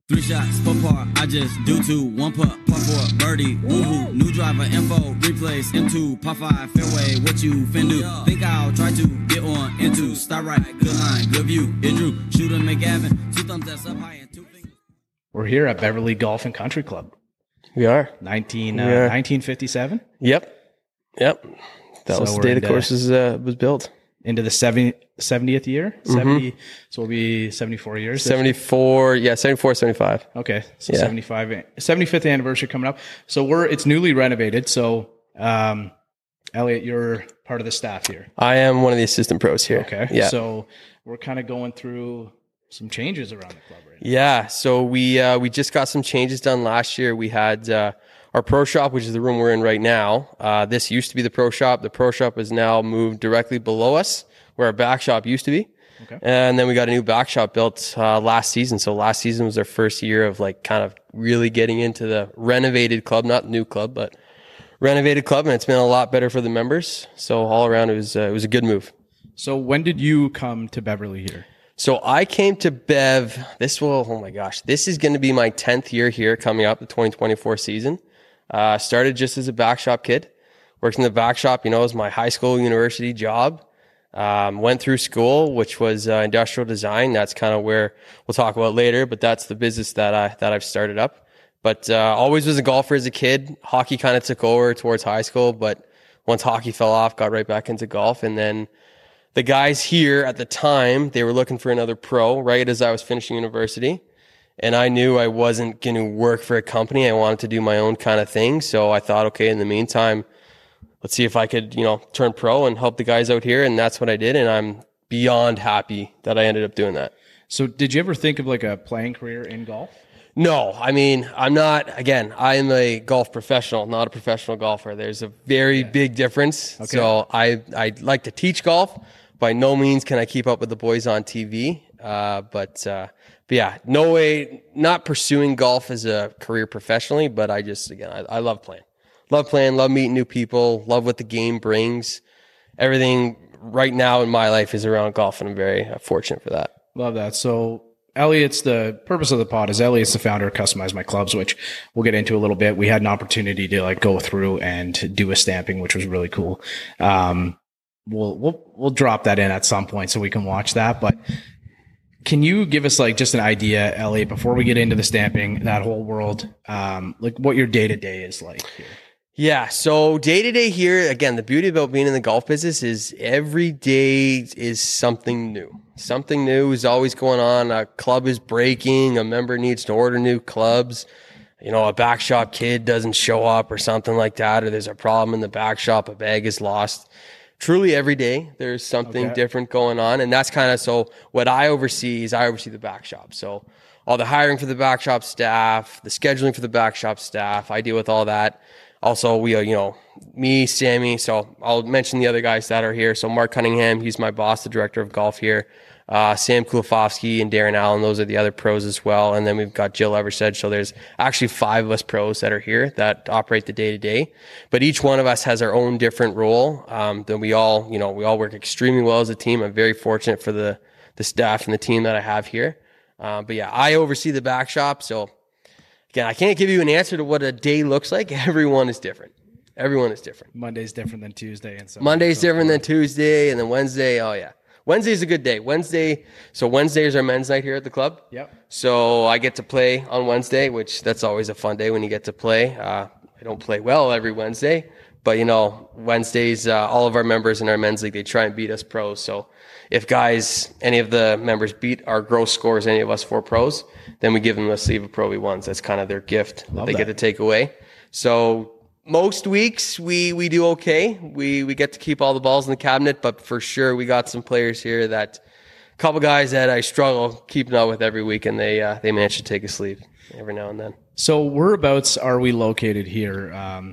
3 shots, 4 par, I just do 2, 1 putt, par 4, birdie, woohoo, new driver, info, replace, M2, par 5, fairway, what you fin do? Think I'll try to get on into, start right, good line, good view, it drew, shooter McGavin, 2 thumbs that's up high and 2 fingers. We're here at Beverly Golf and Country Club. We are. 1957? Yep. That was the day the course was built. Into the 70th year? 70, so we'll be 74 years. 74, 75. Okay, so 75th anniversary coming up. So it's newly renovated. So, Elliot, you're part of the staff here. I am one of the assistant pros here. Okay, yeah. So we're kind of going through some changes around the club right now. Yeah, so we just got some changes done last year. We had our pro shop, which is the room we're in right now. This used to be the pro shop. The pro shop is now moved directly below us, where our back shop used to be. Okay. And then we got a new back shop built last season. So last season was our first year of like kind of really getting into the renovated club, not new club, but renovated club, and it's been a lot better for the members. So all around, it was a good move. So when did you come to Beverly here? So I came to Bev. This is going to be my 10th year here coming up, the 2024 season. Started just as a back shop kid. Worked in the back shop, it was my high school, university job. Went through school, which was industrial design. That's kind of where we'll talk about later, but that's the business that I've started up. But always was a golfer as a kid. Hockey kind of took over towards high school, but once hockey fell off, got right back into golf. And then the guys here at the time, they were looking for another pro right as I was finishing university. And I knew I wasn't going to work for a company. I wanted to do my own kind of thing. So I thought, okay, in the meantime, let's see if I could, turn pro and help the guys out here. And that's what I did. And I'm beyond happy that I ended up doing that. So did you ever think of like a playing career in golf? No, I mean, I'm a golf professional, not a professional golfer. There's a very big difference. Okay. So I like to teach golf. By no means can I keep up with the boys on TV. But yeah, no way, not pursuing golf as a career professionally, but I love playing. Love playing, love meeting new people, love what the game brings. Everything right now in my life is around golf, and I'm very fortunate for that. Love that. So the purpose of the pod is Elliot's the founder of Customize My Clubs, which we'll get into a little bit. We had an opportunity to go through and do a stamping, which was really cool. We'll drop that in at some point so we can watch that. But can you give us just an idea, Elliot, before we get into the stamping, that whole world, what your day-to-day is like here? Yeah. So day to day here, again, the beauty about being in the golf business is every day is something new. Something new is always going on. A club is breaking. A member needs to order new clubs. A back shop kid doesn't show up or something like that, or there's a problem in the back shop, a bag is lost. Truly every day there's something different going on. And that's kind of, so what I oversee the back shop. So all the hiring for the back shop staff, the scheduling for the back shop staff, I deal with all that. Also, we, me, Sammy, so I'll mention the other guys that are here. So Mark Cunningham, he's my boss, the director of golf here. Sam Kulafofsky and Darren Allen, those are the other pros as well. And then we've got Jill Eversedge. So there's actually 5 of us pros that are here that operate the day to day. But each one of us has our own different role. Then we all work extremely well as a team. I'm very fortunate for the staff and the team that I have here. But yeah, I oversee the back shop. So again, I can't give you an answer to what a day looks like. Everyone is different. Monday's different than Tuesday. And so Monday's different than Tuesday, and then Wednesday. Oh yeah. Wednesday's a good day. Wednesday is our men's night here at the club. Yep. So I get to play on Wednesday, which that's always a fun day when you get to play. I don't play well every Wednesday, but Wednesdays, all of our members in our men's league, they try and beat us pros. So if any of the members beat our gross scores, any of us 4 pros, then we give them a sleeve of Pro V1s. That's kind of their gift that they get to take away. So most weeks we do okay. We get to keep all the balls in the cabinet, but for sure we got some players here a couple guys that I struggle keeping up with every week, and they manage to take a sleeve every now and then. So whereabouts are we located here?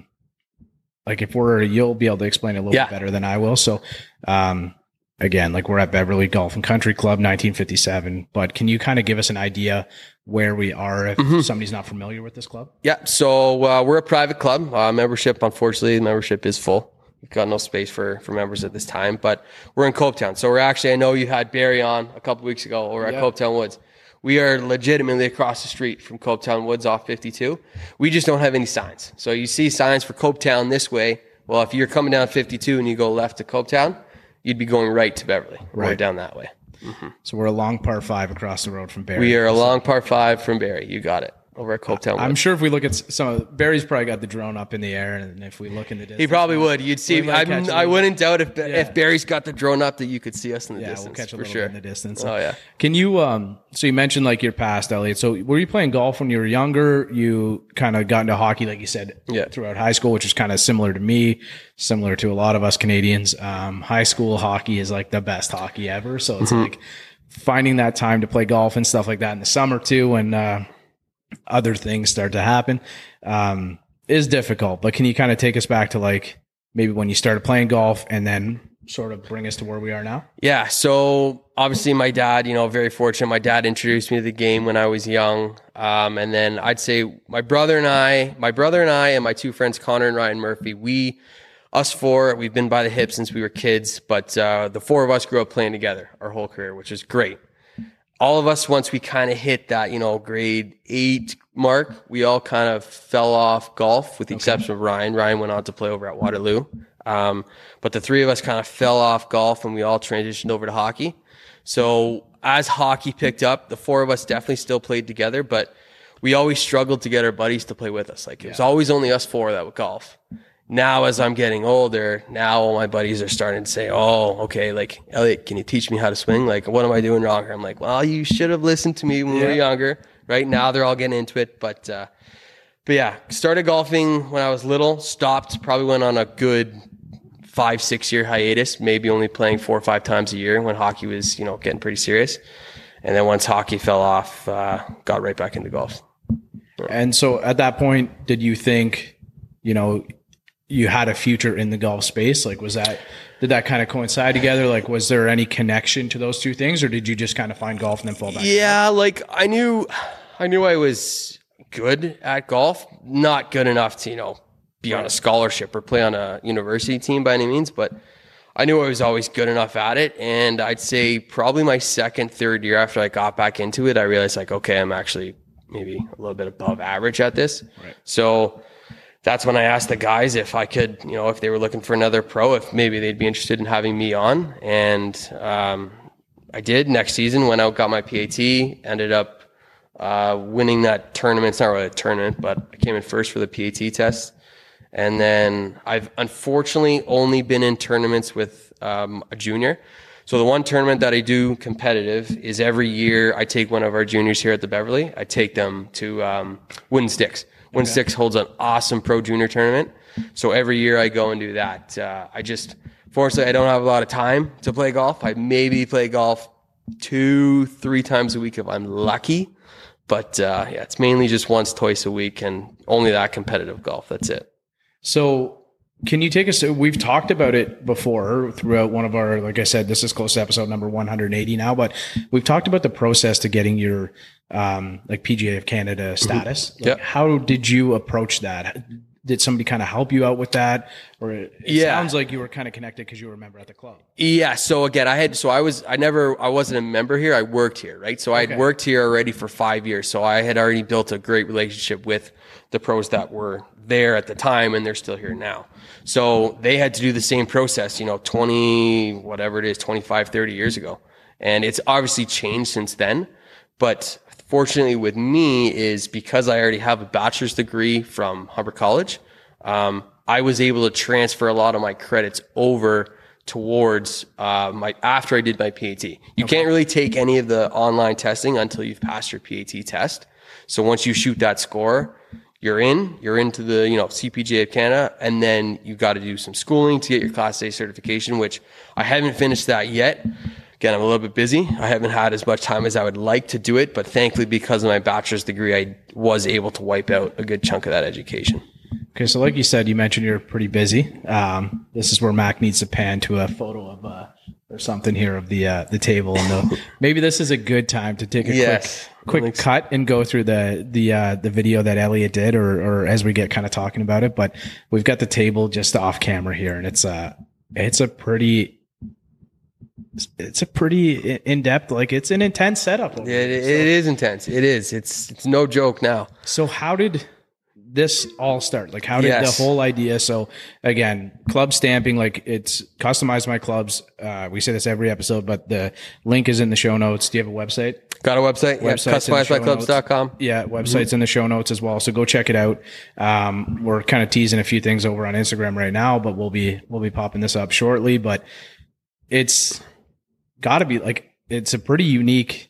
You'll be able to explain it a little bit better than I will. So, again, we're at Beverly Golf and Country Club, 1957, but can you kind of give us an idea where we are if somebody's not familiar with this club? Yeah. So, we're a private club. Unfortunately, the membership is full. We've got no space for members at this time, but we're in Copetown. So we're actually, I know you had Barry on a couple weeks ago over at Copetown Woods. We are legitimately across the street from Copetown Woods off 52. We just don't have any signs. So you see signs for Copetown this way. Well, if you're coming down 52 and you go left to Copetown, you'd be going right to Beverly, or down that way. Mm-hmm. So we're a long par 5 across the road from Barrie. We are a long par 5 from Barrie. You got it. Over at Copetown Woods. I'm sure if we look at some of Barry's probably got the drone up in the air, and if we look in the distance, he probably would. You'd see. I wouldn't doubt if Barry's got the drone up that you could see us in the distance. We'll catch a for little sure. bit in the distance. Oh yeah. Can you? So you mentioned like your past, Elliot. So were you playing golf when you were younger? You kind of got into hockey, like you said, throughout high school, which is kind of similar to me, similar to a lot of us Canadians. High school hockey is like the best hockey ever. So it's like finding that time to play golf and stuff like that in the summer too, when other things start to happen, is difficult. But can you kind of take us back to like maybe when you started playing golf and then sort of bring us to where we are now? Yeah. So obviously my dad, very fortunate. My dad introduced me to the game when I was young. And then I'd say my brother and I and my two friends, Connor and Ryan Murphy, us four, we've been by the hip since we were kids, but the four of us grew up playing together our whole career, which is great. All of us, once we kind of hit that, grade 8 mark, we all kind of fell off golf with the exception of Ryan. Ryan went on to play over at Waterloo. But the three of us kind of fell off golf and we all transitioned over to hockey. So as hockey picked up, the four of us definitely still played together, but we always struggled to get our buddies to play with us. Like it was always only us four that would golf. Now, as I'm getting older, now all my buddies are starting to say, oh, okay, like, Elliot, can you teach me how to swing? Like, what am I doing wrong here? I'm like, well, you should have listened to me when we were younger. Right now, they're all getting into it. But yeah, started golfing when I was little, stopped, probably went on a good 5-6 year hiatus, maybe only playing 4 or 5 times a year when hockey was, getting pretty serious. And then once hockey fell off, got right back into golf. And so at that point, did you think, you had a future in the golf space? Like, did that kind of coincide together? Like, was there any connection to those two things, or did you just kind of find golf and then fall back? Yeah, like I knew I was good at golf, not good enough to, be on a scholarship or play on a university team by any means, but I knew I was always good enough at it. And I'd say probably my second, third year after I got back into it, I realized like, okay, I'm actually maybe a little bit above average at this. Right. So that's when I asked the guys if I could, if they were looking for another pro, if maybe they'd be interested in having me on. And I did. Next season, went out, got my PAT, ended up winning that tournament. It's not really a tournament, but I came in first for the PAT test. And then I've unfortunately only been in tournaments with a junior. So the one tournament that I do competitive is every year I take one of our juniors here at the Beverly. I take them to Wooden Sticks. Wooden Sticks holds an awesome pro junior tournament. So every year I go and do that. Fortunately, I don't have a lot of time to play golf. I maybe play golf 2-3 times a week if I'm lucky. But it's mainly just once, twice a week, and only that competitive golf. That's it. So can you take us, we've talked about it before throughout one of our, like I said, this is close to episode number 180 now, but we've talked about the process to getting your like PGA of Canada status. Like, how did you approach that? Did somebody kind of help you out with that? Or it sounds like you were kind of connected because you were a member at the club. Yeah. So again, I wasn't a member here. I worked here, right? So I had worked here already for 5 years. So I had already built a great relationship with the pros that were there at the time, and they're still here now. So they had to do the same process, 25, 30 years ago. And it's obviously changed since then. But fortunately with me is because I already have a bachelor's degree from Humber College, I was able to transfer a lot of my credits over towards after I did my PAT. You can't really take any of the online testing until you've passed your PAT test. So once you shoot that score, you're into the, CPGA of Canada, and then you got to do some schooling to get your Class A certification, which I haven't finished that yet. Again, I'm a little bit busy. I haven't had as much time as I would like to do it, but thankfully because of my bachelor's degree, I was able to wipe out a good chunk of that education. Okay. So like you said, you mentioned you're pretty busy. This is where Mac needs to pan to a photo of, or something here of the table. And maybe this is a good time to take a quick cut and go through the video that Elliot did, or as we get kind of talking about it. But we've got the table just off camera here, and it's a pretty it's a pretty in-depth, like it's an intense setup. It is intense. It is. It's no joke now. So how did this all start? Like how did the whole idea? So again, club stamping, like it's Customize My Clubs. We say this every episode, but the link is in the show notes. Do you have a website? Got a website? Yeah, CustomizeMyClubs.com. Yeah, website's in the show notes as well. So go check it out. We're kind of teasing a few things over on Instagram right now, but we'll be popping this up shortly. But it's got to be like, it's a pretty unique,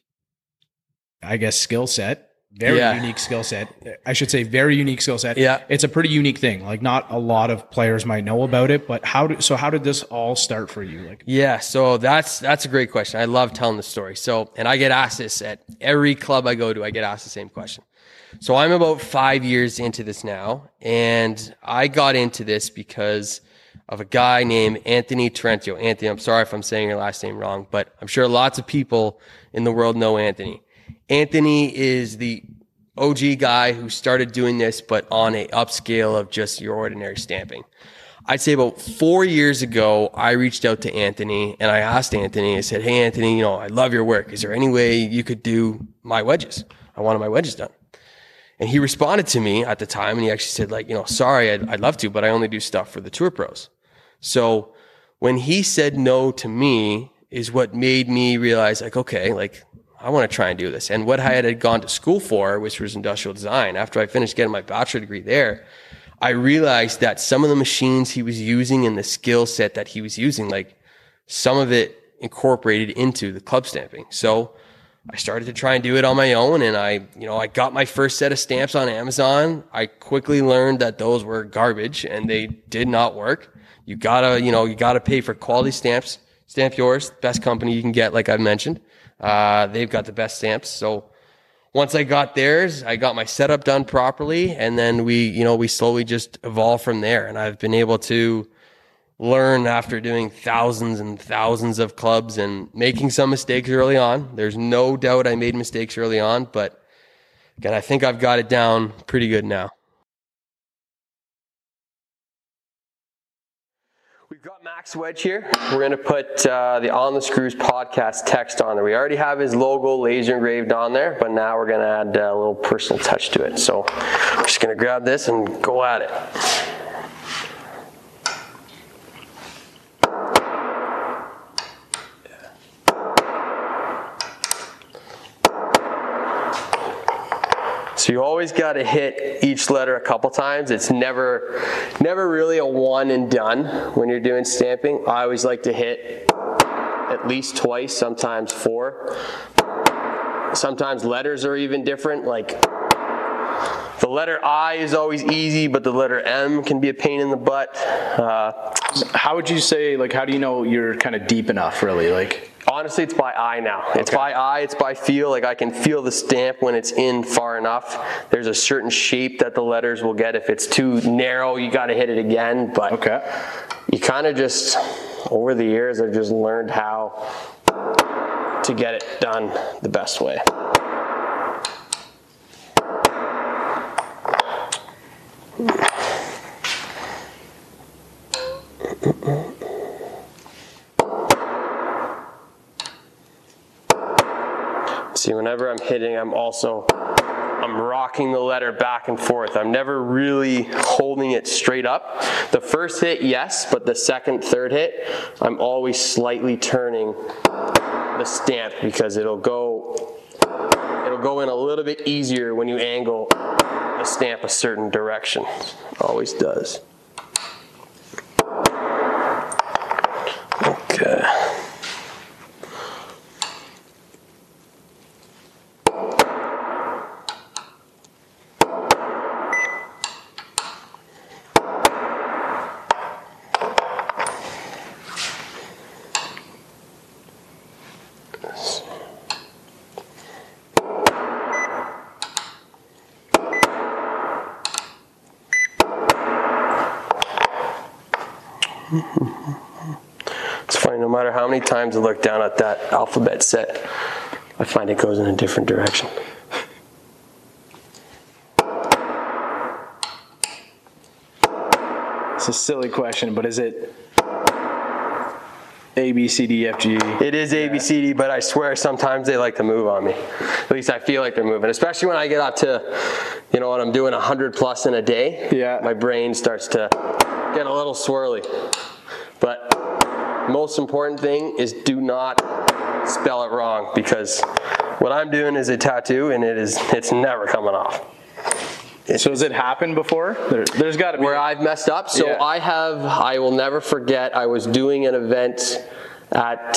I guess, skill set. Very unique skill set. I should say very unique skill set. Yeah. It's a pretty unique thing. Like not a lot of players might know about it, but how did this all start for you? Like, yeah. So that's a great question. I love telling the story. So, and I get asked this at every club I go to, I get asked the same question. So I'm about 5 years into this now, and I got into this because of a guy named Anthony Trentio. Anthony, I'm sorry if I'm saying your last name wrong, but I'm sure lots of people in the world know Anthony. Anthony is the OG guy who started doing this, but on a upscale of just your ordinary stamping. I'd say about 4 years ago, I reached out to Anthony and I asked Anthony, I said, hey, Anthony, I love your work. Is there any way you could do my wedges? I wanted my wedges done. And he responded to me at the time and he actually said sorry, I'd love to, but I only do stuff for the tour pros. So when he said no to me is what made me realize okay, I want to try and do this. And what I had gone to school for, which was industrial design, after I finished getting my bachelor degree there, I realized that some of the machines he was using and the skill set that he was using, some of it incorporated into the club stamping. So I started to try and do it on my own. And I got my first set of stamps on Amazon. I quickly learned that those were garbage and they did not work. You gotta pay for quality stamps. Stamp Yours, best company you can get, like I've mentioned. They've got the best stamps. So once I got theirs, I got my setup done properly. And then we slowly just evolved from there. And I've been able to learn after doing thousands and thousands of clubs and making some mistakes early on. There's no doubt I made mistakes early on, but again, I think I've got it down pretty good now. We've got Max Wedge here. We're going to put the On the Screws podcast text on there. We already have his logo laser engraved on there, but now we're going to add a little personal touch to it. So I'm just going to grab this and go at it. So you always got to hit each letter a couple times. It's never really a one and done when you're doing stamping. I always like to hit at least twice, sometimes 4. Sometimes letters are even different. Like the letter I is always easy, but the letter M can be a pain in the butt. How would you say, how do you know you're kind of deep enough, really? Honestly, it's by eye now. It's by eye, it's by feel. I can feel the stamp when it's in far enough. There's a certain shape that the letters will get. If it's too narrow, you got to hit it again. But you kind of just, over the years, I've just learned how to get it done the best way. See, whenever I'm hitting, I'm rocking the letter back and forth. I'm never really holding it straight up. The first hit, yes, but the second, third hit, I'm always slightly turning the stamp because it'll go in a little bit easier when you angle the stamp a certain direction. Always does. Okay. It's funny, no matter how many times I look down at that alphabet set, I find it goes in a different direction. It's a silly question, but is A, B, C, D, F, G. It is A, B, C, D, but I swear sometimes they like to move on me. At least I feel like they're moving, especially when I get up to, you know what, I'm doing 100 plus in a day. Yeah. My brain starts to get a little swirly. But most important thing is do not spell it wrong, because what I'm doing is a tattoo and it's never coming off. So has it happened before? There's got to be. Where I've messed up? So Yeah. I will never forget, I was doing an event at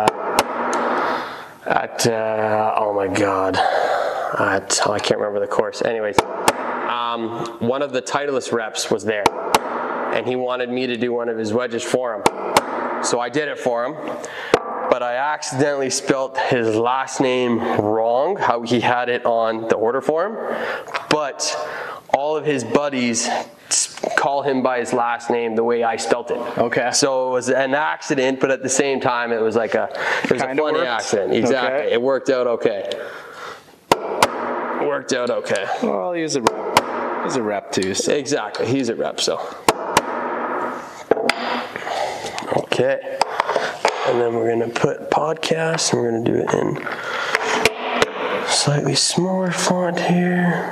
oh my God. I can't remember the course. Anyways, one of the Titleist reps was there, and he wanted me to do one of his wedges for him. So I did it for him, but I accidentally spelt his last name wrong, how he had it on the order form. But all of his buddies call him by his last name the way I spelt it. Okay. So it was an accident, but at the same time, it was like a funny accident. Exactly. Okay. It worked out okay. Well, he's a rep. He's a rep too. So. Exactly. He's a rep, so. Okay. And then we're going to put podcast, and we're going to do it in slightly smaller font here.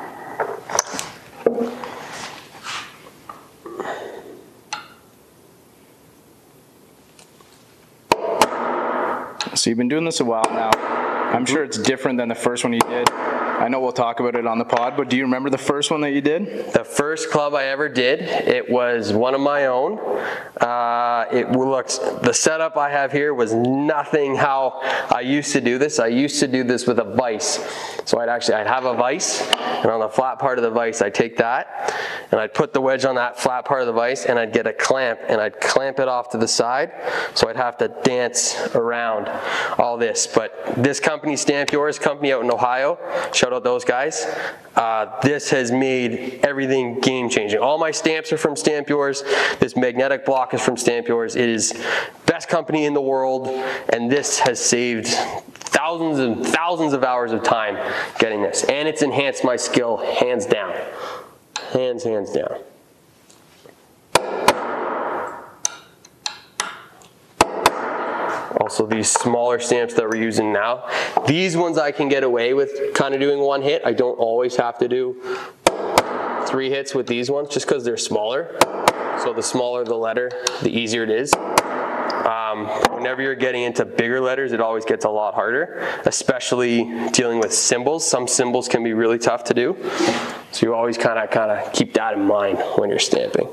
So you've been doing this a while now. I'm sure it's different than the first one you did. I know we'll talk about it on the pod, but do you remember the first one that you did? The first club I ever did, it was one of my own. The setup I have here was nothing how I used to do this. I used to do this with a vise. So I'd have a vise, and on the flat part of the vise, I'd take that, and I'd put the wedge on that flat part of the vise, and I'd get a clamp, and I'd clamp it off to the side, so I'd have to dance around all this. But this company, Stamp Yours, company out in Ohio, shout out those guys, this has made everything game-changing. All my stamps are from Stamp Yours. This magnetic block is from Stamp Yours. It is best company in the world, and this has saved thousands and thousands of hours of time getting this, and it's enhanced my skill hands down. Hands down. Also, these smaller stamps that we're using now, these ones I can get away with kind of doing one hit. I don't always have to do 3 hits with these ones just because they're smaller. So the smaller the letter, the easier it is. Whenever you're getting into bigger letters, it always gets a lot harder, especially dealing with symbols. Some symbols can be really tough to do. So you always kind of keep that in mind when you're stamping.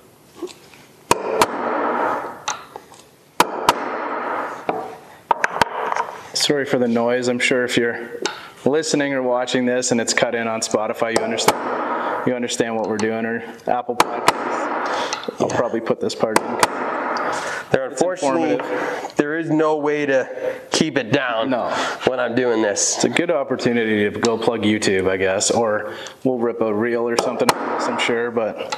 Sorry for the noise. I'm sure if you're listening or watching this and it's cut in on Spotify, you understand what we're doing, or Apple Podcasts. I'll probably put this part in. Unfortunately, there is no way to keep it down when I'm doing this. It's a good opportunity to go plug YouTube, I guess, or we'll rip a reel or something, I'm sure, but...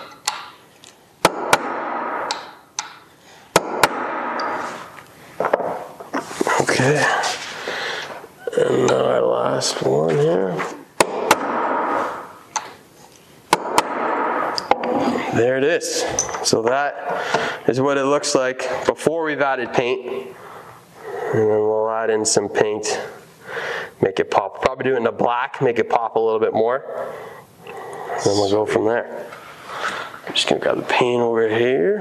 Okay. And now our last one here. There it is. So that is what it looks like before we've added paint. And then we'll add in some paint, make it pop. Probably do it in the black, make it pop a little bit more. And then we'll go from there. I'm just gonna grab the paint over here.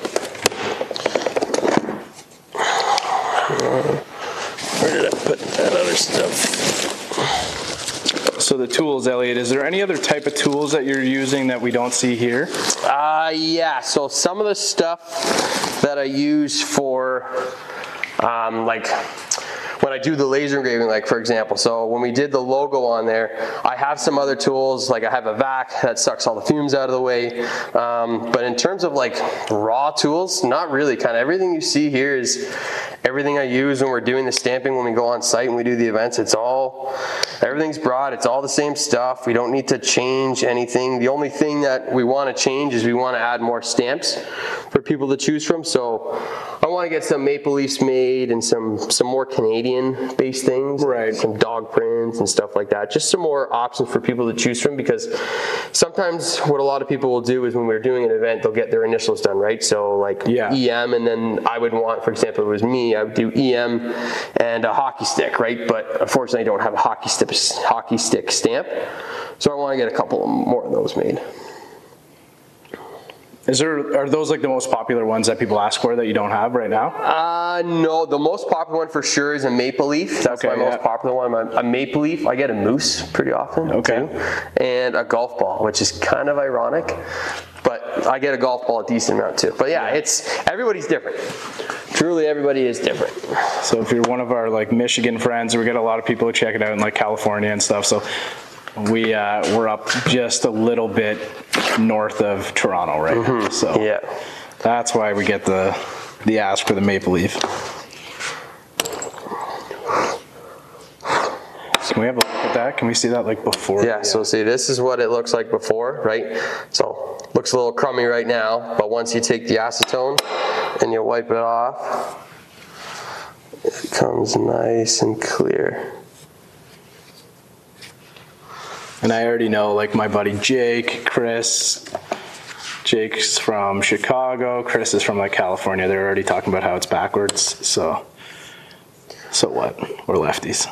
Where did I put that other stuff? So the tools, Elliot, is there any other type of tools that you're using that we don't see here? Yeah, so some of the stuff that I use for, like, when I do the laser engraving, like for example, so when we did the logo on there, I have some other tools, like I have a vac that sucks all the fumes out of the way, but in terms of like raw tools, not really. Kind of everything you see here is everything I use when we're doing the stamping, when we go on site and we do the events. Everything's brought, it's all the same stuff. We don't need to change anything. The only thing that we want to change is we want to add more stamps for people to choose from. So I want to get some Maple Leafs made and some more Canadian-based things, right? Some dog prints and stuff like that. Just some more options for people to choose from, because sometimes what a lot of people will do is when we're doing an event, they'll get their initials done, right? So like EM, and then I would want, for example, if it was me, I would do EM and a hockey stick, right? But unfortunately, I don't have a hockey stick stamp, so I want to get a couple more of those made. Are those like the most popular ones that people ask for that you don't have right now? No, the most popular one for sure is a maple leaf. That's my most popular one. A maple leaf. I get a moose pretty often too, and a golf ball, which is kind of ironic, but I get a golf ball a decent amount too. But it's everybody's different. Truly, everybody is different. So if you're one of our like Michigan friends, we get a lot of people who check it out in like California and stuff. So we're up just a little bit north of Toronto right now. So that's why we get the ask for the maple leaf. Can we have a look at that? Can we see that like before? Yeah, so see, this is what it looks like before, right? So looks a little crummy right now, but once you take the acetone and you wipe it off, it comes nice and clear. And I already know, like my buddy Chris. Jake's from Chicago. Chris is from like California. They're already talking about how it's backwards. So what? We're lefties.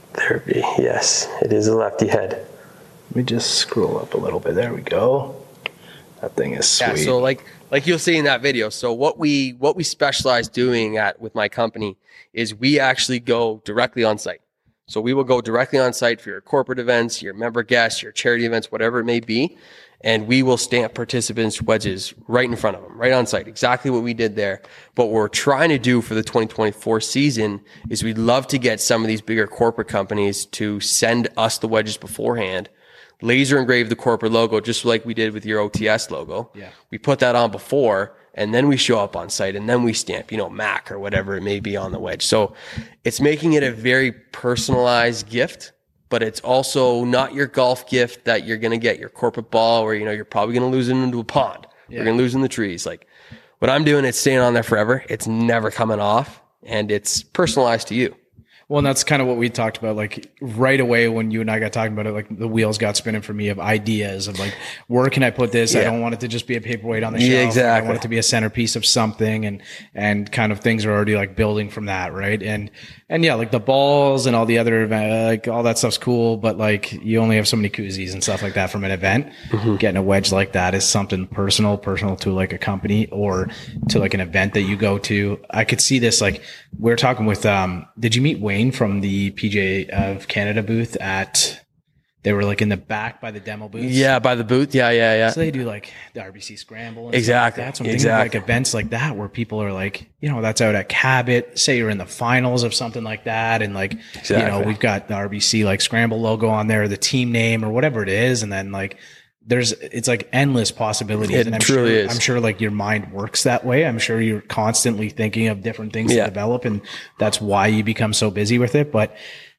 Yes, it is a lefty head. Let me just scroll up a little bit. There we go. That thing is sweet. Yeah, so like you'll see in that video. So what we specialize doing with my company is we actually go directly on site. So we will go directly on site for your corporate events, your member guests, your charity events, whatever it may be. And we will stamp participants' wedges right in front of them, right on site. Exactly what we did there. But what we're trying to do for the 2024 season is we'd love to get some of these bigger corporate companies to send us the wedges beforehand, laser engrave the corporate logo, just like we did with your OTS logo. Yeah. We put that on before, and then we show up on site, and then we stamp, MAC or whatever it may be on the wedge. So it's making it a very personalized gift, but it's also not your golf gift that you're going to get your corporate ball where, you're probably going to lose it into a pond. Yeah. You're going to lose in the trees. Like what I'm doing, it's staying on there forever. It's never coming off, and it's personalized to you. Well, and that's kind of what we talked about, like right away when you and I got talking about it, like the wheels got spinning for me of ideas of like, where can I put this? I don't want it to just be a paperweight on the shelf. Yeah, exactly. I want it to be a centerpiece of something, and kind of things are already like building from that. Right. And yeah, like the balls and all the other like all that stuff's cool, but like you only have so many koozies and stuff like that from an event. Mm-hmm. Getting a wedge like that is something personal to like a company or to like an event that you go to. I could see this, like we're talking with, did you meet Wayne from the PGA of Canada booth they were like in the back by the demo booth? Yeah, by the booth. Yeah. So they do like the RBC Scramble and exactly. Stuff like that. So I'm thinking of like events like that where people are like, that's out at Cabot. Say you're in the finals of something like that. And like, we've got the RBC like Scramble logo on there, the team name or whatever it is. And then like, it's like endless possibilities. It truly is. I'm sure like your mind works that way. I'm sure you're constantly thinking of different things to develop, and that's why you become so busy with it. But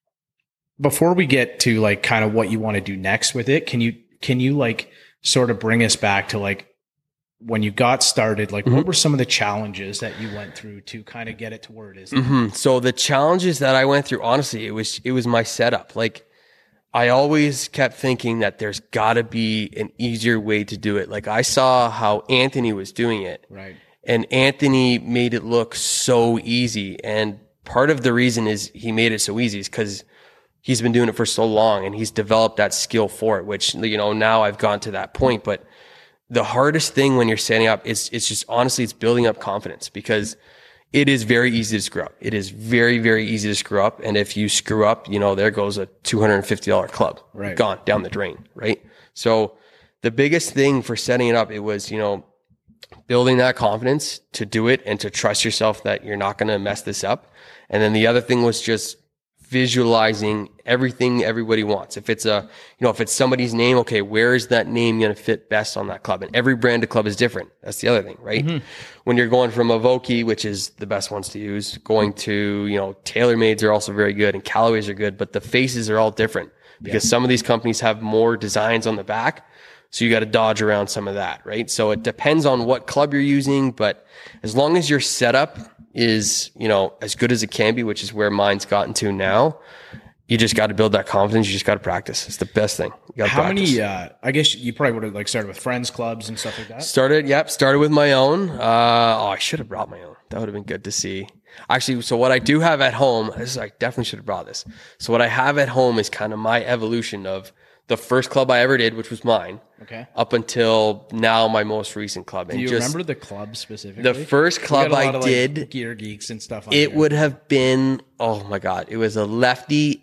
before we get to like kind of what you want to do next with it, can you like sort of bring us back to like when you got started, like what were some of the challenges that you went through to kind of get it to where it is? So the challenges that I went through, honestly, it was my setup. Like I always kept thinking that there's got to be an easier way to do it. Like I saw how Anthony was doing it. Right. And Anthony made it look so easy. And part of the reason is he made it so easy is because he's been doing it for so long and he's developed that skill for it, which, now I've gone to that point. But the hardest thing when you're setting up is it's just honestly, it's building up confidence, because it is very easy to screw up. It is very, very easy to screw up. And if you screw up, there goes a $250 club. Right. Gone down the drain. Right. So the biggest thing for setting it up, it was, building that confidence to do it and to trust yourself that you're not going to mess this up. And then the other thing was just visualizing everything everybody wants. If it's if it's somebody's name, okay, where is that name going to fit best on that club? And every brand of club is different. That's the other thing, right? Mm-hmm. When you're going from a Vokey, which is the best ones to use, going to, TaylorMades are also very good and Callaways are good, but the faces are all different because some of these companies have more designs on the back. So you got to dodge around some of that, right? So it depends on what club you're using, but as long as your setup is, you know, as good as it can be, which is where mine's gotten to now. You just got to build that confidence. You just got to practice. It's the best thing. How many, I guess you probably would have like started with friends clubs and stuff like that. Started with my own. I should have brought my own. That would have been good to see. Actually, so what I do have at home, I definitely should have brought this. So what I have at home is kind of my evolution of the first club I ever did, which was mine. Okay. Up until now, my most recent club. Do you remember the club specifically? The first club I did, like Gear Geeks and stuff. It would have been, oh my God, it was a Lefty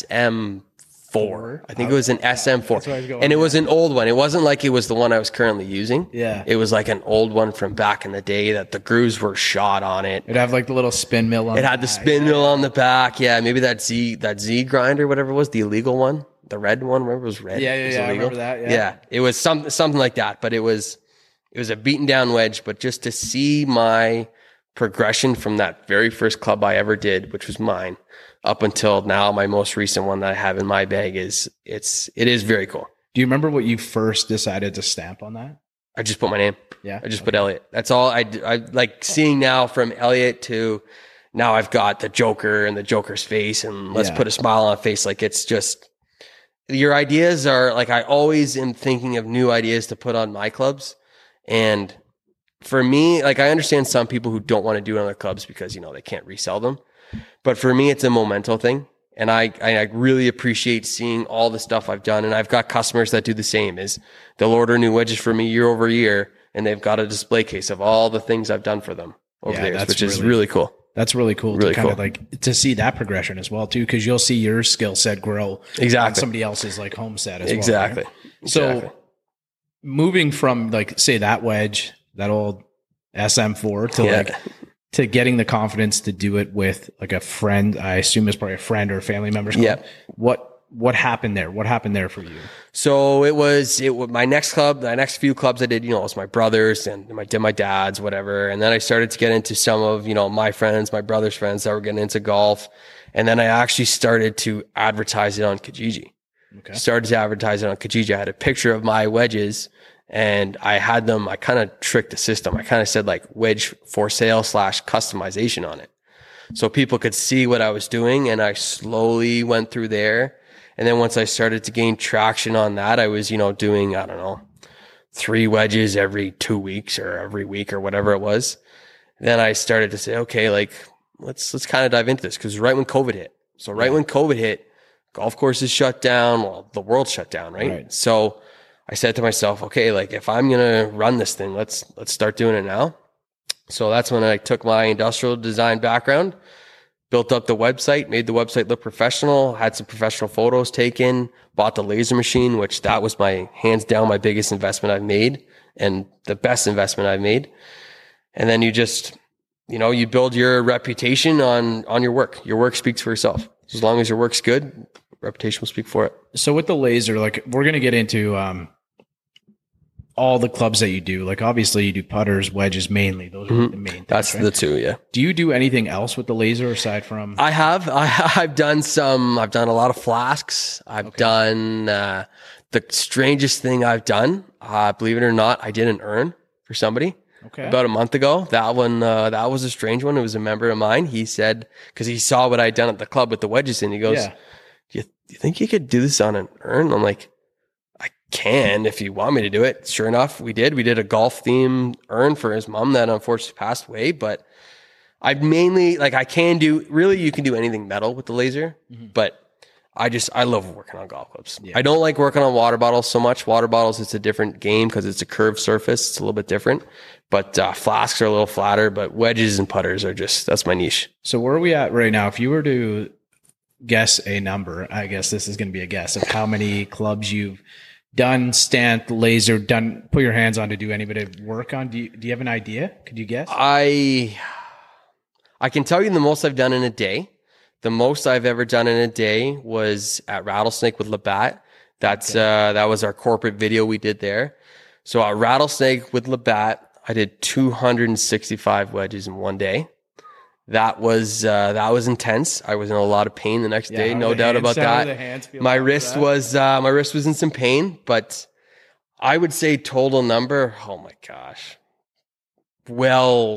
SM4. I think it was an SM4, and it was an old one. It wasn't like it was the one I was currently using. Yeah, it was like an old one from back in the day that the grooves were shot on it. It'd have like the little spin mill on. It had the spin mill on the back. Yeah, maybe that Z grinder, whatever it was, the illegal one. The red one, remember, it was red. Yeah, I remember that. Yeah, it was something like that. But it was a beaten down wedge. But just to see my progression from that very first club I ever did, which was mine, up until now, my most recent one that I have in my bag it is very cool. Do you remember what you first decided to stamp on that? I just put my name. Yeah, I just put Elliot. That's all I like seeing now from Elliot to now. I've got the Joker and the Joker's face, and let's put a smile on a face. Like it's just. Your ideas are like, I always am thinking of new ideas to put on my clubs. And for me, like I understand some people who don't want to do it on their clubs because, you know, they can't resell them. But for me, it's a memento thing. And I really appreciate seeing all the stuff I've done. And I've got customers that do the same is they'll order new wedges for me year over year. And they've got a display case of all the things I've done for them over the years, which is really cool. That's really cool to kind of like to see that progression as well too, because you'll see your skill set grow on somebody else's like home set as well. Right? So moving from like say that wedge, that old SM4 to like to getting the confidence to do it with like a friend, I assume it's probably a friend or a family member's club. What happened there? What happened there for you? So it was my next club, the next few clubs I did, you know, it was my brothers and my dad's, whatever. And then I started to get into some of, you know, my friends, my brother's friends that were getting into golf. And then I actually started to advertise it on Kijiji. Okay. Started to advertise it on Kijiji. I had a picture of my wedges and I had them, I kind of tricked the system. I kind of said like wedge for sale / customization on it. So people could see what I was doing, and I slowly went through there. And then once I started to gain traction on that, I was, you know, doing, I don't know, 3 wedges every 2 weeks or every week or whatever it was. Then I started to say, okay, like let's kind of dive into this, because right when COVID hit. So when COVID hit, golf courses shut down. Well, the world shut down, right? So I said to myself, okay, like if I'm going to run this thing, let's start doing it now. So that's when I took my industrial design background, built up the website, made the website look professional, had some professional photos taken, bought the laser machine, which that was my hands down my biggest investment I've made and the best investment I've made. And then you just, you know, you build your reputation on your work. Your work speaks for itself. As long as your work's good, reputation will speak for it. So with the laser, like we're going to get into all the clubs that you do. Like obviously you do putters, wedges mainly. Those are the main things. That's right? The two, yeah. Do you do anything else with the laser aside from? I've done a lot of flasks. I've done the strangest thing I've done. Believe it or not, I did an urn for somebody. Okay. About a month ago. That one, that was a strange one. It was a member of mine. He said, because he saw what I'd done at the club with the wedges in, he goes, do you think you could do this on an urn? I'm like, I can if you want me to do it. Sure enough, we did. We did a golf themed urn for his mom that unfortunately passed away. But I mainly, like, you can do anything metal with the laser, but I love working on golf clubs. Yeah. I don't like working on water bottles so much. Water bottles, it's a different game because it's a curved surface. It's a little bit different. But flasks are a little flatter, but wedges and putters are that's my niche. So where are we at right now? If you were to guess a number, I guess this is going to be a guess of how many clubs you've done, stamped, laser, put your hands on to do any bit of work on. Do you have an idea? Could you guess? I can tell you the most I've done in a day. The most I've ever done in a day was at Rattlesnake with Labatt. That was our corporate video we did there. So at Rattlesnake with Labatt, I did 265 wedges in one day. That was intense. I was in a lot of pain the next day, no doubt about that. My wrist was in some pain, but I would say total number, oh my gosh, well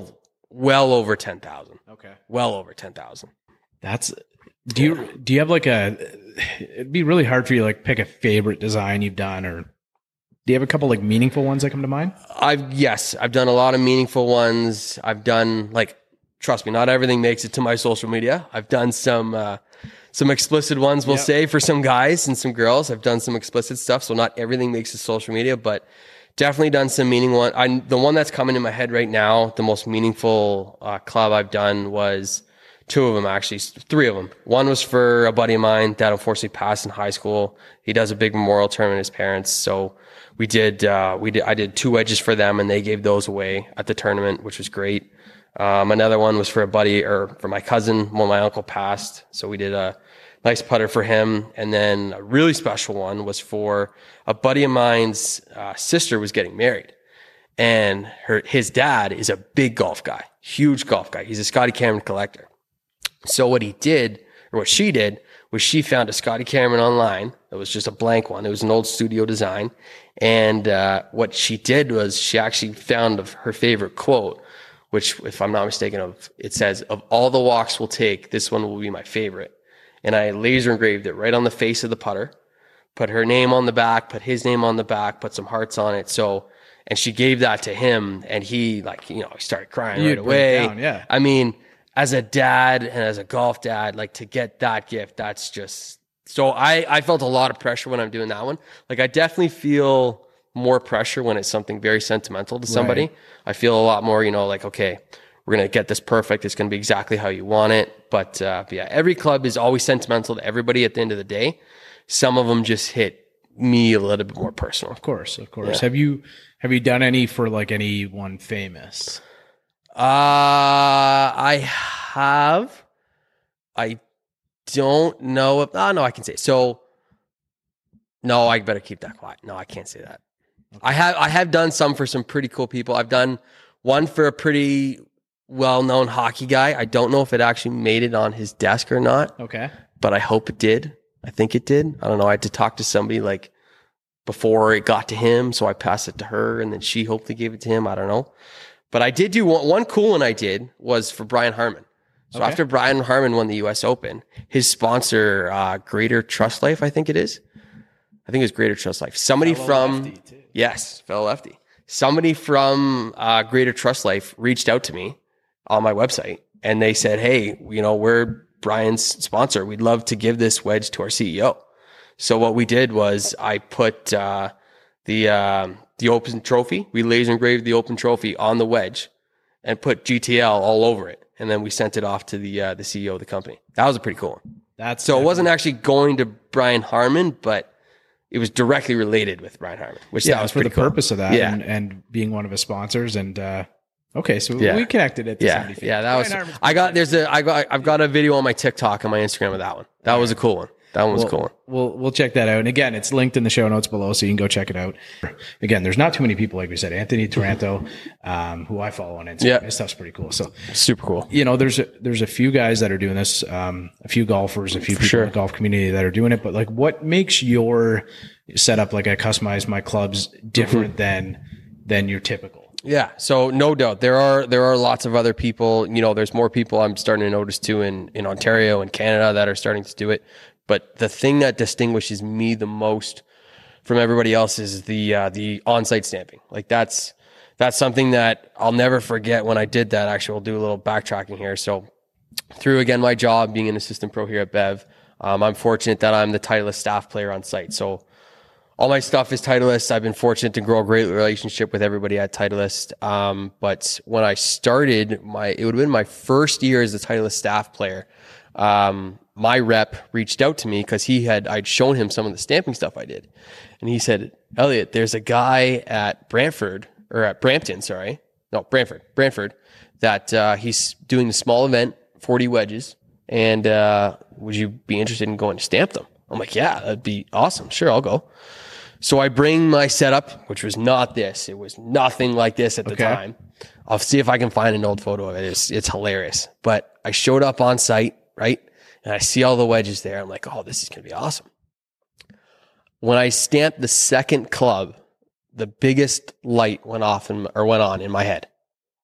well over 10,000. Okay. Well over 10,000. That's, do you have like it'd be really hard for you to like pick a favorite design you've done, or do you have a couple like meaningful ones that come to mind? Yes, I've done a lot of meaningful ones. I've done trust me, not everything makes it to my social media. I've done some explicit ones, we'll say, for some guys and some girls. I've done some explicit stuff, so not everything makes it social media, but definitely done some meaning one. The one that's coming in my head right now, the most meaningful club I've done was 2 of them, actually, 3 of them. One was for a buddy of mine that unfortunately passed in high school. He does a big memorial tournament with his parents, so I did 2 wedges for them, and they gave those away at the tournament, which was great. Another one was for a buddy, or for my cousin when my uncle passed, so we did a nice putter for him. And then a really special one was for a buddy of mine's sister was getting married, and his dad is a big golf guy, huge golf guy. He's a Scotty Cameron collector. So what she did was she found a Scotty Cameron online. It was just a blank one. It was an old studio design. And what she did was she actually found her favorite quote, which, if I'm not mistaken, it says, "Of all the walks we'll take, this one will be my favorite." And I laser engraved it right on the face of the putter, put her name on the back, put his name on the back, put some hearts on it. And she gave that to him, and he he started crying right away. Down, yeah. I mean, as a dad and as a golf dad, to get that gift, that's just, so I felt a lot of pressure when I'm doing that one. I definitely feel more pressure when it's something very sentimental to somebody. Right. I feel a lot more, okay, we're going to get this perfect. It's going to be exactly how you want it. But yeah, every club is always sentimental to everybody at the end of the day. Some of them just hit me a little bit more personal. Of course. Yeah. Have you done any for anyone famous? I have. I don't know if, no, I can say. So, no, I better keep that quiet. No, I can't say that. Okay. I have done some for some pretty cool people. I've done one for a pretty well-known hockey guy. I don't know if it actually made it on his desk or not. Okay. But I hope it did. I think it did. I don't know. I had to talk to somebody before it got to him. So I passed it to her, and then she hopefully gave it to him. I don't know. But I did do one cool one I did was for Brian Harman. So after Brian Harman won the US Open, his sponsor, Greater Trust Life, I think it is. I think it was Greater Trust Life. Somebody from, yes, fellow lefty. Somebody from Greater Trust Life reached out to me on my website, and they said, "Hey, we're Brian's sponsor. We'd love to give this wedge to our CEO." So what we did was I put the Open trophy. We laser engraved the Open trophy on the wedge and put GTL all over it. And then we sent it off to the CEO of the company. That was a pretty cool one. So it wasn't actually going to Brian Harman, but it was directly related with Brian Harman, which that was for the cool. purpose of that, and being one of his sponsors. And okay, so we connected it. Yeah, that was. I've got a video on my TikTok and my Instagram of that one. That was a cool one. That one was cool. We'll check that out. And again, it's linked in the show notes below, so you can go check it out. Again, there's not too many people, like we said, Anthony Taranto, who I follow on Instagram. Yeah. His stuff's pretty cool. So super cool. There's a few guys that are doing this, a few golfers, a few people in the golf community that are doing it. But what makes your setup, I customize my clubs, different than your typical? Yeah. So no doubt there are lots of other people, there's more people I'm starting to notice too in Ontario and Canada that are starting to do it. But the thing that distinguishes me the most from everybody else is the on-site stamping. That's something that I'll never forget when I did that. Actually, we'll do a little backtracking here. So through, again, my job being an assistant pro here at Bev, I'm fortunate that I'm the Titleist staff player on site. So all my stuff is Titleist. I've been fortunate to grow a great relationship with everybody at Titleist. But when I started, it would have been my first year as a Titleist staff player. My rep reached out to me because I'd shown him some of the stamping stuff I did. And he said, "Elliot, there's a guy at Brantford, that he's doing a small event, 40 wedges. And would you be interested in going to stamp them?" I'm like, "Yeah, that'd be awesome. Sure, I'll go." So I bring my setup, which was not this. It was nothing like this at the time. I'll see if I can find an old photo of it. It's hilarious. But I showed up on site, right? And I see all the wedges there. I'm like, "Oh, this is going to be awesome." When I stamped the second club, the biggest light went on in my head.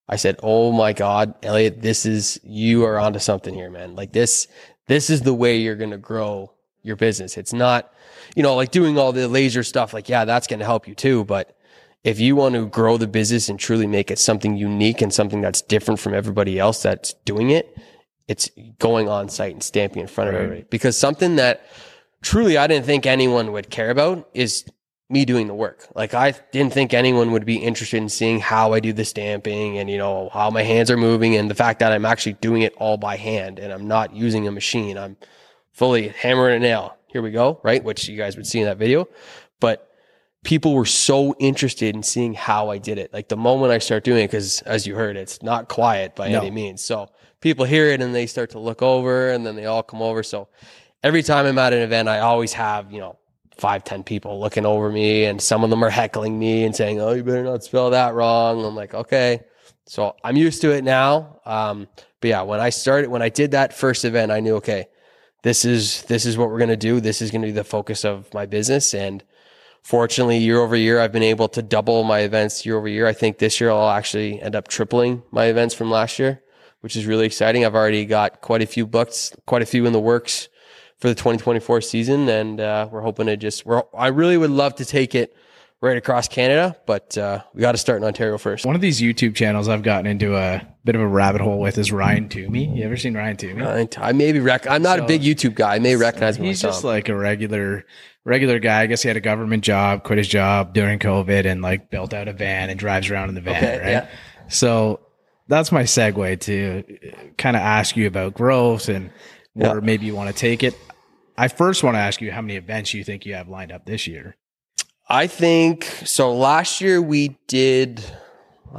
I said, oh my God, Elliot, you are onto something here, man. Like this is the way you're going to grow your business. It's not, like doing all the laser stuff. Like, yeah, that's going to help you too. But if you want to grow the business and truly make it something unique and something that's different from everybody else that's doing it, it's going on site and stamping in front of everybody. Because something that truly I didn't think anyone would care about is me doing the work. Like, I didn't think anyone would be interested in seeing how I do the stamping and, how my hands are moving, and the fact that I'm actually doing it all by hand and I'm not using a machine. I'm fully hammering a nail. Here we go, right? Which you guys would see in that video. But people were so interested in seeing how I did it. Like, the moment I start doing it, because as you heard, it's not quiet by any means. So people hear it and they start to look over, and then they all come over. So every time I'm at an event, I always have, 5-10 people looking over me, and some of them are heckling me and saying, oh, you better not spell that wrong. I'm like, okay. So I'm used to it now. But yeah, when I did that first event, I knew, okay, this is what we're going to do. This is going to be the focus of my business. And fortunately, year over year, I've been able to double my events year over year. I think this year I'll actually end up tripling my events from last year, which is really exciting. I've already got quite a few booked, quite a few in the works for the 2024 season. And we're hoping to I really would love to take it right across Canada, but we got to start in Ontario first. One of these YouTube channels I've gotten into a bit of a rabbit hole with is Ryan Toomey. You ever seen Ryan Toomey? I maybe I'm not a big YouTube guy. I may recognize him. He's just like a regular guy. I guess he had a government job, quit his job during COVID, and like built out a van and drives around in the van, right? Yeah. So that's my segue to kind of ask you about growth and where maybe you want to take it. I first want to ask you how many events you think you have lined up this year. I think so. Last year I did, I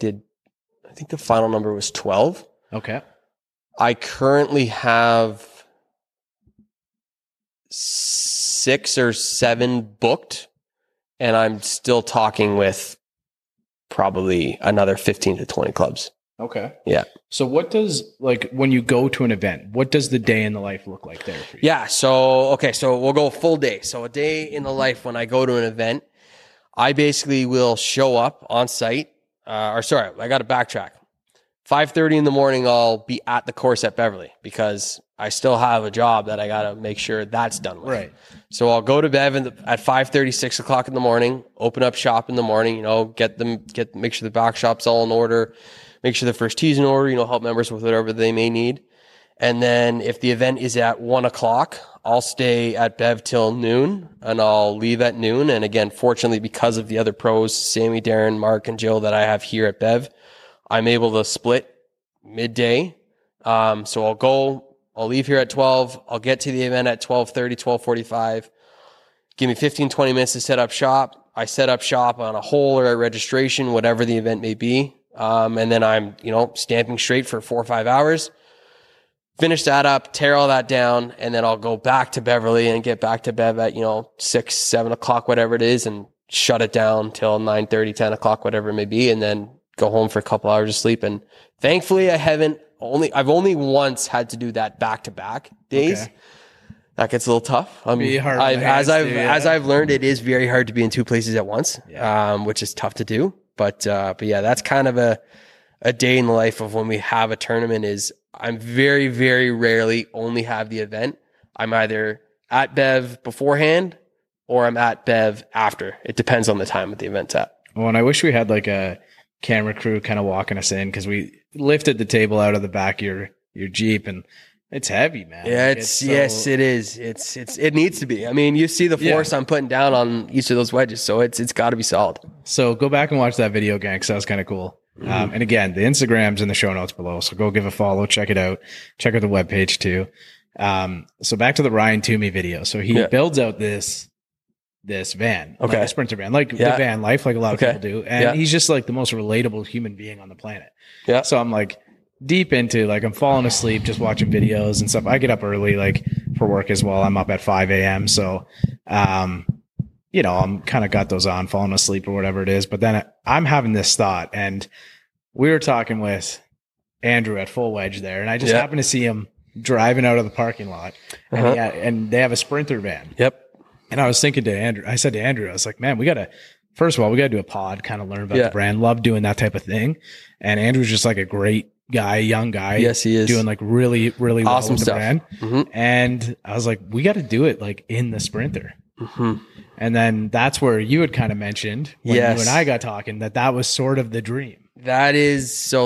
think the final number was 12. Okay. I currently have 6 or 7 booked, and I'm still talking with probably another 15 to 20 clubs. Okay. Yeah. So what does, like, when you go to an event, what does the day in the life look like there for you? Yeah. So we'll go full day. So a day in the life when I go to an event, I basically will show up on site. I got to backtrack. 5:30 in the morning, I'll be at the course at Beverly because I still have a job that I got to make sure that's done with. Right. So I'll go to Bev at 5:30, 6 o'clock in the morning, open up shop in the morning, make sure the back shop's all in order, make sure the first tee's in order, help members with whatever they may need. And then if the event is at 1 o'clock, I'll stay at Bev till noon and I'll leave at noon. And again, fortunately, because of the other pros, Sammy, Darren, Mark, and Jill that I have here at Bev, I'm able to split midday. So I'll leave here at 12. I'll get to the event at 12:30, 12:45. Give me 15, 20 minutes to set up shop. I set up shop on a hole or a registration, whatever the event may be. And then I'm, stamping straight for 4 or 5 hours. Finish that up, tear all that down, and then I'll go back to Beverly and get back to Bev at, 6, 7 o'clock, whatever it is, and shut it down till 9:30, 10 o'clock, whatever it may be, and then go home for a couple hours of sleep. And thankfully I've only once had to do that back-to-back days. Okay. That gets a little tough. As I've learned, it is very hard to be in 2 places at once, which is tough to do. But yeah, that's kind of a day in the life of when we have a tournament. Is I'm very, very rarely only have the event. I'm either at Bev beforehand or I'm at Bev after. It depends on the time that the event's at. Well, and I wish we had like a camera crew kind of walking us in, because we lifted the table out of the back of your Jeep and it's heavy, man. Yeah, yes, it is. It needs to be. I mean, you see the force I'm putting down on each of those wedges, so it's got to be solid. So go back and watch that video again, because that was kind of cool. And again, the Instagram's in the show notes below, so go give a follow, check it out, check out the webpage too. So back to the Ryan Toomey video. So he builds out this van, like a Sprinter van, like the van life, like a lot of people do. And he's just like the most relatable human being on the planet. Yeah. So I'm like deep into, like, I'm falling asleep just watching videos and stuff. I get up early, like, for work as well. I'm up at 5 a.m. So, I'm kind of got those on, falling asleep or whatever it is. But then I'm having this thought, and we were talking with Andrew at Full Wedge there, and I just happened to see him driving out of the parking lot, and they have a Sprinter van. Yep. And I was thinking to Andrew, I said to Andrew, I was like, man, we got to first of all, we got to do a pod, kind of learn about the brand. Love doing that type of thing. And Andrew's just like a great guy, young guy. Yes, he is doing like really, really awesome well with stuff. The brand. And I was like, we got to do it like in the Sprinter. And then that's where you had kind of mentioned when you and I got talking that was sort of the dream. That's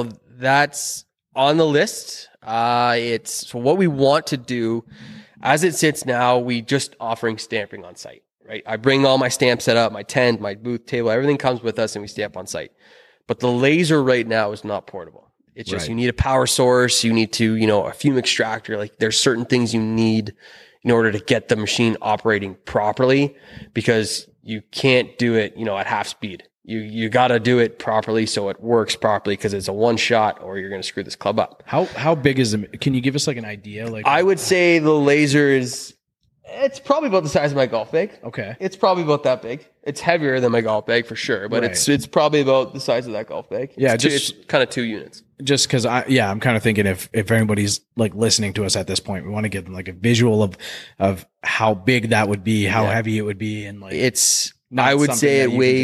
on the list. It's so what we want to do. As it sits now, we just offering stamping on site, right? I bring all my stamp set up, my tent, my booth table, everything comes with us and we stamp on site. But the laser right now is not portable. It's just, you need a power source. You need to, a fume extractor. Like there's certain things you need in order to get the machine operating properly, because you can't do it, at half speed. You got to do it properly so it works properly, because it's a one shot or you're going to screw this club up. How big is it? Can you give us like an idea? Like I would say the laser it's probably about the size of my golf bag. Okay. It's probably about that big. It's heavier than my golf bag for sure, but it's probably about the size of that golf bag. It's kind of 2 units. Just because I'm kind of thinking if anybody's like listening to us at this point, we want to give them like a visual of how big that would be, how heavy it would be, and like I would say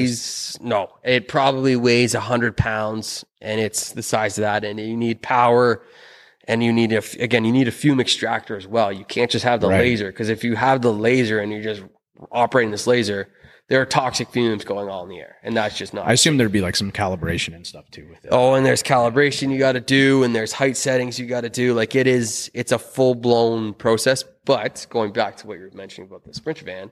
it probably weighs 100 pounds, and it's the size of that, and you need power, and you need a fume extractor as well. You can't just have the laser, because if you have the laser and you're just operating this laser, there are toxic fumes going all in the air, and that's just not. I assume there'd be like some calibration and stuff too with it. Oh, and there's calibration you got to do, and there's height settings you got to do. Like it's a full blown process. But going back to what you were mentioning about the Sprinter van,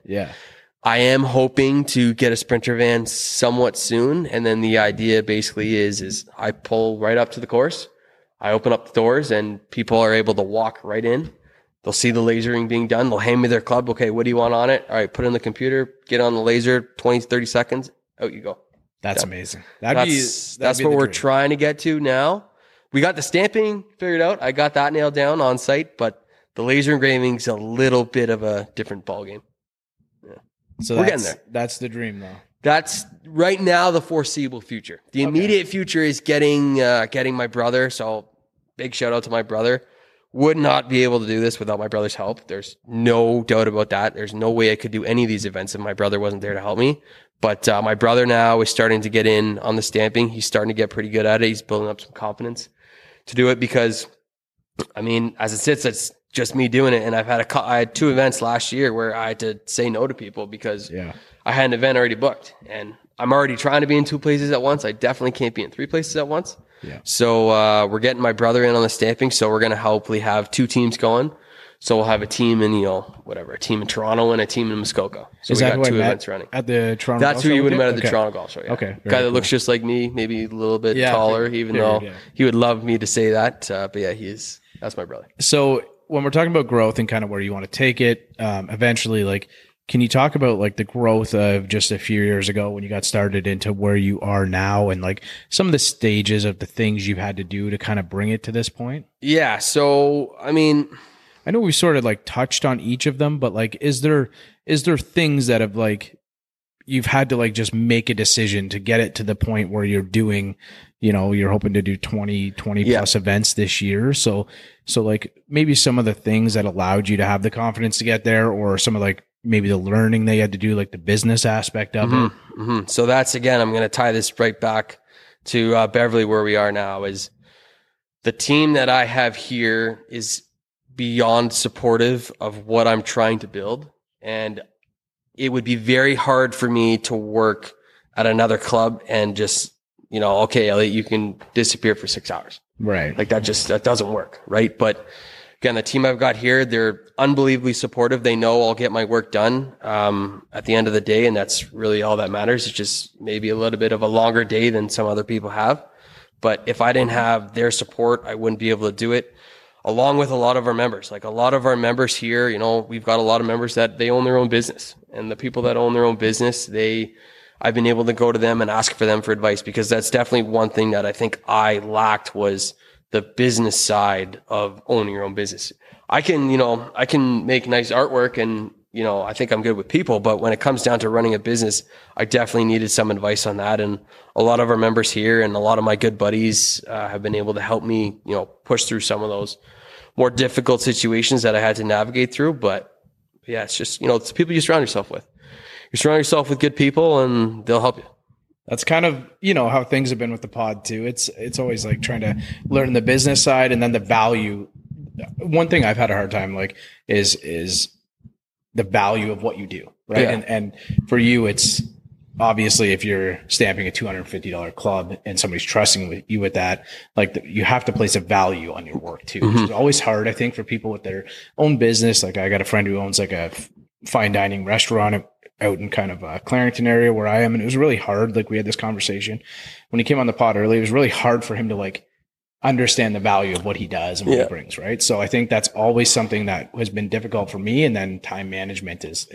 I am hoping to get a Sprinter van somewhat soon, and then the idea basically is I pull right up to the course, I open up the doors, and people are able to walk right in. They'll see the lasering being done. They'll hand me their club. Okay, what do you want on it? All right, put it in the computer, get on the laser, 20, 30 seconds, out you go. That's amazing. That's what we're trying to get to now. We got the stamping figured out. I got that nailed down on site, but the laser engraving's a little bit of a different ballgame. Yeah. So we're getting there. That's the dream though. That's right now the foreseeable future. The immediate future is getting my brother. So big shout out to my brother. Would not be able to do this without my brother's help. There's no doubt about that. There's no way I could do any of these events if my brother wasn't there to help me. But my brother now is starting to get in on the stamping. He's starting to get pretty good at it. He's building up some confidence to do it, because, as it sits, it's just me doing it. And I had 2 events last year where I had to say no to people because I had an event already booked. And I'm already trying to be in 2 places at once. I definitely can't be in 3 places at once. Yeah. So we're getting my brother in on the stamping. So we're going to hopefully have 2 teams going. So we'll have a team in, a team in Toronto and a team in Muskoka. So we got 2 events running. At the Toronto That's Golf who Show you would have met at Okay. the Toronto Golf Show. Yeah. Okay. Guy that looks just like me, maybe a little bit taller, even though he would love me to say that. But yeah, that's my brother. So when we're talking about growth and kind of where you want to take it, eventually, like, can you talk about like the growth of just a few years ago when you got started into where you are now, and like some of the stages of the things you've had to do to kind of bring it to this point? Yeah. So, I know we sort of like touched on each of them, but like, is there things that have like, you've had to like just make a decision to get it to the point where you're doing, you're hoping to do 20 plus events this year. So like maybe some of the things that allowed you to have the confidence to get there, or some of like maybe the learning they had to do, like the business aspect of it. Mm-hmm. So that's, again, I'm going to tie this right back to Beverly, where we are now. Is the team that I have here is beyond supportive of what I'm trying to build. And it would be very hard for me to work at another club and just, okay, Elliot, you can disappear for 6 hours. Right. Like that doesn't work. Right. But again, the team I've got here, they're unbelievably supportive. They know I'll get my work done at the end of the day, and that's really all that matters. It's just maybe a little bit of a longer day than some other people have. But if I didn't have their support, I wouldn't be able to do it, along with a lot of our members. Like a lot of our members here, we've got a lot of members that they own their own business. And the people that own their own business, I've been able to go to them and ask for them for advice, because that's definitely one thing that I think I lacked, was the business side of owning your own business. I can make nice artwork and, I think I'm good with people, but when it comes down to running a business, I definitely needed some advice on that. And a lot of our members here and a lot of my good buddies have been able to help me, push through some of those more difficult situations that I had to navigate through. But yeah, it's just, it's the people you surround yourself with. you surround yourself with good people and they'll help you. That's kind of, how things have been with the pod too. It's always like trying to learn the business side and then the value. One thing I've had a hard time is the value of what you do. Right. Yeah. And for you, it's obviously if you're stamping a $250 club and somebody's trusting you with that, you have to place a value on your work too, which is always hard, I think, for people with their own business. Like I got a friend who owns like a fine dining restaurant out in kind of Clarington area where I am. And it was really hard. Like we had this conversation when he came on the pod early, it was really hard for him to understand the value of what he does and what he brings. Right. So I think that's always something that has been difficult for me. And then time management is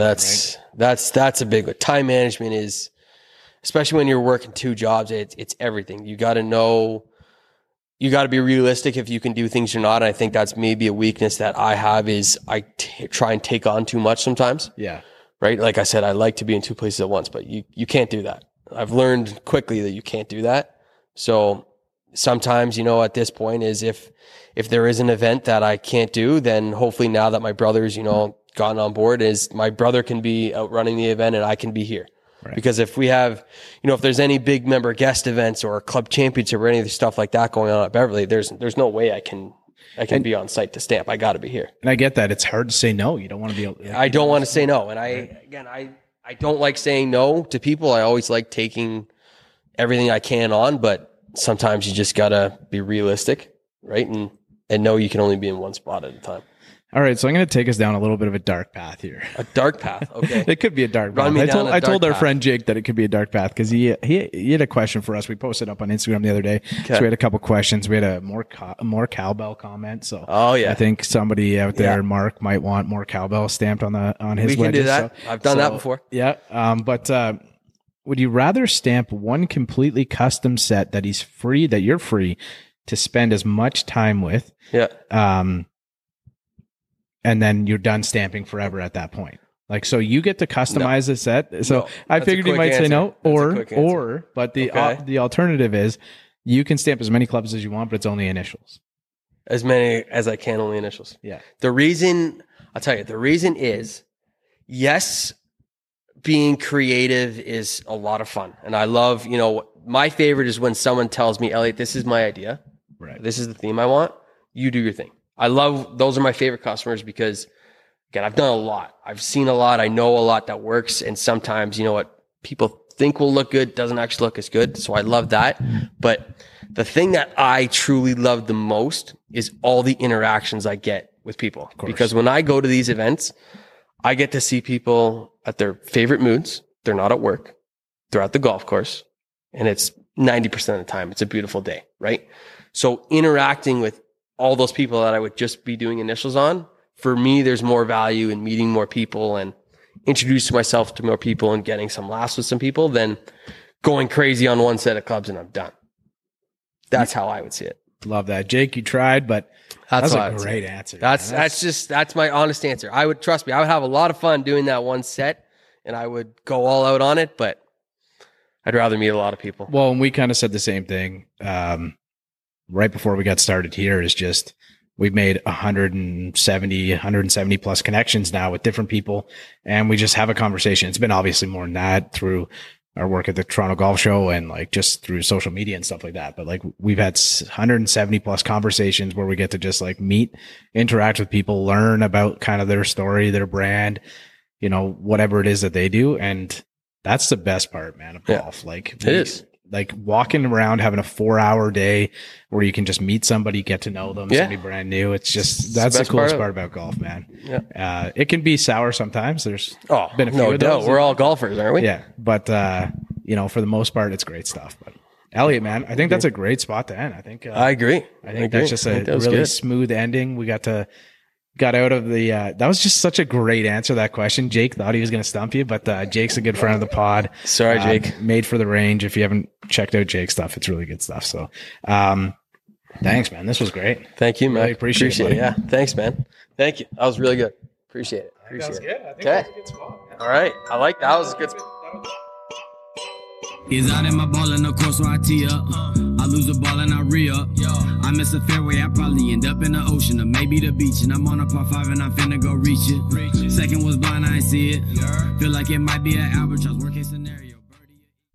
that's a big one. Time management is, especially when you're working 2 jobs, it's everything. You got to know, you got to be realistic if you can do things or not. And I think that's maybe a weakness that I have is I try and take on too much sometimes. Yeah. Right. Like I said, I like to be in 2 places at once, but you can't do that. I've learned quickly that you can't do that. So sometimes, at this point is if there is an event that I can't do, then hopefully now that my brother's, gotten on board is my brother can be out running the event and I can be here. Right. Because if we have, if there's any big member guest events or club championship or any of the stuff like that going on at Beverly, there's no way I can be on site to stamp. I got to be here. And I get that. It's hard to say no. You don't want to be able I don't want to say no. And I don't like saying no to people. I always like taking everything I can on, but sometimes you just got to be realistic, right? And know you can only be in one spot at a time. All right, so I'm going to take us down a little bit of a dark path here. A dark path, okay. It could be a dark path. I told our friend Jake that it could be a dark path because he had a question for us. We posted up on Instagram the other day. Okay. So we had a couple questions. We had a more cowbell comment. So I think somebody out there, Mark, might want more cowbell stamped on his wedges. We can do that. So, I've done that before. Yeah, but would you rather stamp one completely custom set that you're free to spend as much time with? Yeah. And then you're done stamping forever at that point. So you get to customize the set. So I figured you might say no, but the alternative is you can stamp as many clubs as you want, but it's only initials. As many as I can, only initials. Yeah. The reason is, yes, being creative is a lot of fun. And I love, my favorite is when someone tells me, Elliot, this is my idea. Right. This is the theme I want. You do your thing. Those are my favorite customers because, again, I've done a lot. I've seen a lot. I know a lot that works. And sometimes, what people think will look good doesn't actually look as good. So I love that. But the thing that I truly love the most is all the interactions I get with people. Because when I go to these events, I get to see people at their favorite moods. They're not at work. They're at the golf course. And it's 90% of the time, it's a beautiful day, right? So interacting with all those people that I would just be doing initials on, for me, there's more value in meeting more people and introducing myself to more people and getting some laughs with some people than going crazy on one set of clubs and I'm done. That's how I would see it. Love that. Jake, you tried, but that's a great answer. That's my honest answer. I would have a lot of fun doing that one set and I would go all out on it, but I'd rather meet a lot of people. Well, and we kind of said the same thing. Right before we got started here is just, we've made 170 plus connections now with different people. And we just have a conversation. It's been obviously more than that through our work at the Toronto Golf Show and just through social media and stuff like that. But we've had 170 plus conversations where we get to just meet, interact with people, learn about kind of their story, their brand, whatever it is that they do. And that's the best part, man, of golf. It is. Walking around, having a 4-hour day where you can just meet somebody, get to know them, somebody brand new. It's just, that's the coolest part about golf, man. Yeah. It can be sour sometimes. There's been a few no of doubt. those. We're all golfers, aren't we? Yeah. But, for the most part, it's great stuff. But Elliot, man, I think that's a great spot to end. I think, I agree. That's just a really smooth ending. We got out of the, that was just such a great answer to that question. Jake thought he was going to stump you, but Jake's a good friend of the pod. Sorry, Jake. Made for the Range. If you haven't checked out Jake's stuff, it's really good stuff. So, thanks, man. This was great. Thank you, man. Really appreciate it. Yeah. Thanks, man. Thank you. That was really good. Appreciate it. That was good. I think that was a good spot. All right. I like that. That was a good spot. He's out in my ball in the course where I tee up. I lose a ball and I re-up. I miss a fairway, I probably end up in the ocean or maybe the beach. And I'm on a par 5 and I'm finna go reach it. Second was blind, I ain't see it. Feel like it might be an albatross, worst case scenario.